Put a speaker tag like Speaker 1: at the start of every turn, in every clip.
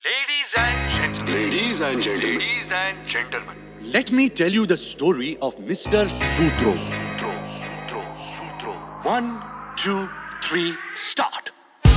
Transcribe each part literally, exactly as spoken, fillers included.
Speaker 1: Ladies and gentlemen.
Speaker 2: Ladies and gentlemen.
Speaker 1: Ladies and gentlemen.
Speaker 3: Let me tell you the story of Mister Sutro.
Speaker 1: Sutro, Sutro, Sutro.
Speaker 3: One, two, three, start.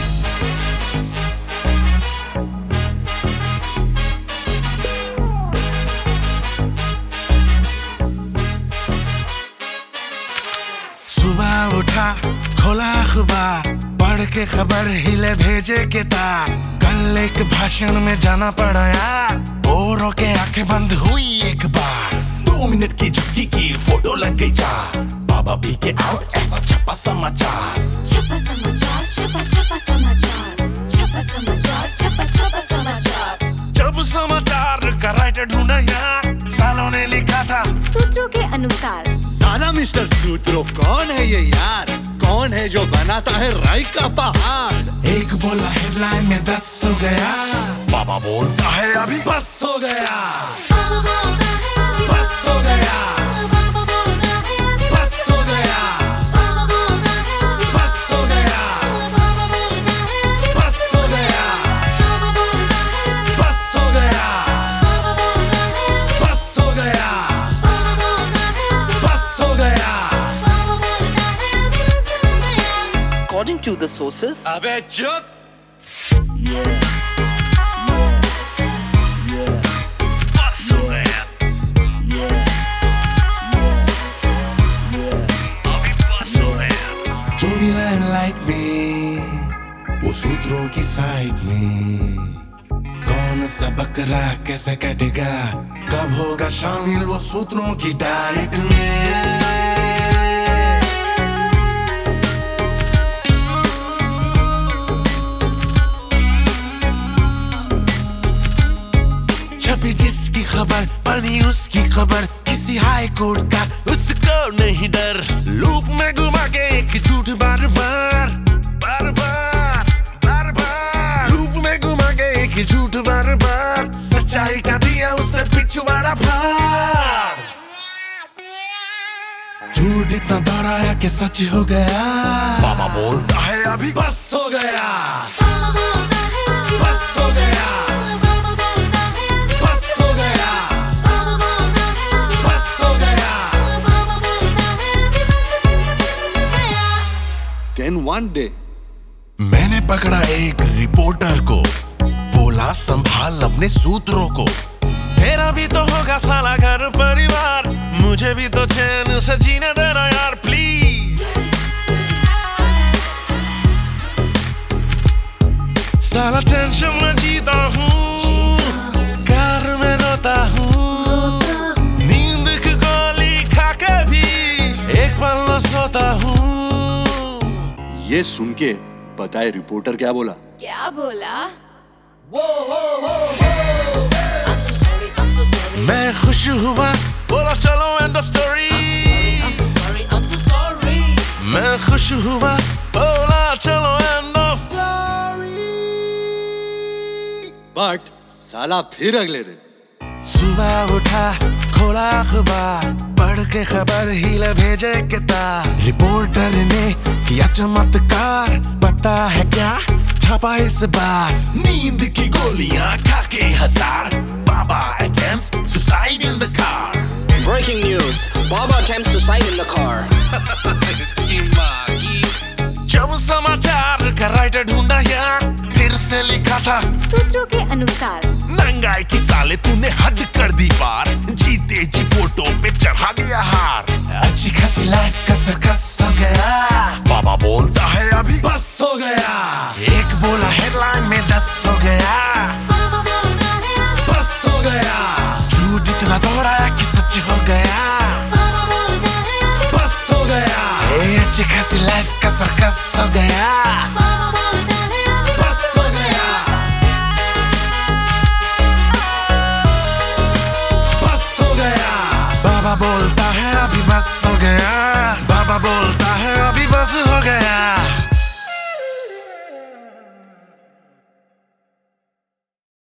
Speaker 4: सुबह उठा खोला अखबार पढ़ के खबर हिले भेजे के तार कल एक भाषण में जाना पड़ा यार औरों के आंखें बंद हुई एक बार दो मिनट की झुकी की फोटो लग गई चार बाबा पी के आउट ऐसा छपा समाचार
Speaker 5: छपा समाचार छपा छपा समाचार छपा समाचार छपा छपा समाचार
Speaker 4: जब समाचार का राइटर ढूंढा यार सालों ने लिखा था
Speaker 5: सूत्रों के अनुसार
Speaker 3: साला मिस्टर सूत्रो कौन है ये यार? कौन है जो बनाता है राई का पहाड़?
Speaker 4: एक बोला हेडलाइन में दस हो गया बाबा बोलता है अभी बस हो गया बस हो गया बस हो गया बस हो गया बस हो गया बस हो गया बस हो गया बस हो गया
Speaker 6: According to the sources,
Speaker 3: अबे चुप!
Speaker 1: बस हो गया। अभी बस हो गया।
Speaker 4: जोड़ी लाइट में वो सूत्रों की साइड में कौन सा बकरा कैसे कटेगा कब होगा शामिल वो सूत्रों की डाइट में छपी जिसकी खबर बनी उसकी खबर किसी हाई कोर्ट का उसको नहीं डर लूप में घुमा के एक झूठ बार बार बार बार बार बार लूप में घुमा के एक झूठ बार बार सच्चाई का दिया उसने पिछवाड़ा फाड़ झूठ इतना दोहराया कि सच हो गया बाबा बोलता है अभी बस हो गया बस हो गया
Speaker 3: Then one day,
Speaker 4: मैंने पकड़ा एक रिपोर्टर को बोला संभाल अपने सूत्रों को तेरा भी तो होगा साला घर परिवार मुझे भी तो चैन से जीने देना यार प्लीज साला टेंशन में जीता हूँ कार में रोता हूँ नींद की गोली खा के भी एक पल न सोता हूँ
Speaker 3: ये सुन के पता है रिपोर्टर क्या बोला?
Speaker 5: क्या बोला?
Speaker 4: मैं खुश हुआ बोला चलो एंड ऑफ स्टोरी मैं खुश हुआ बोला चलो एंड ऑफ
Speaker 3: बट साला फिर अगले दिन
Speaker 4: सुबह उठा खोला अखबार पढ़ के खबर हिले भेजे के तार रिपोर्टर ने किया चमत्कार पता है क्या छपा इस बार नींद की गोलियां खा के हजार बाबा attempts suicide in the car
Speaker 6: breaking news: Baba attempts suicide in the car.
Speaker 4: इसकी माँ की जब समाचार का राइटर ढूंढा यार फिर से लिखा था
Speaker 5: सूत्रों के अनुसार
Speaker 4: नंगाई की साले तूने हद कर दी पार जीते जी फोटो पे चढ़ा दिया हार अच्छी खासी लाइफ का सर्कस हो गया बाबा बोलता है अभी बस हो गया एक बोला हेडलाइन में दस हो गया बस हो गया झूठ इतना दोहराया कि सच हो गया बस हो गया ए अच्छी खासी लाइफ का सर्कस हो गया बस हो गया बस हो गया बाबा बोलता है अभी बस हो गया बाबा बोलता है अभी बस हो गया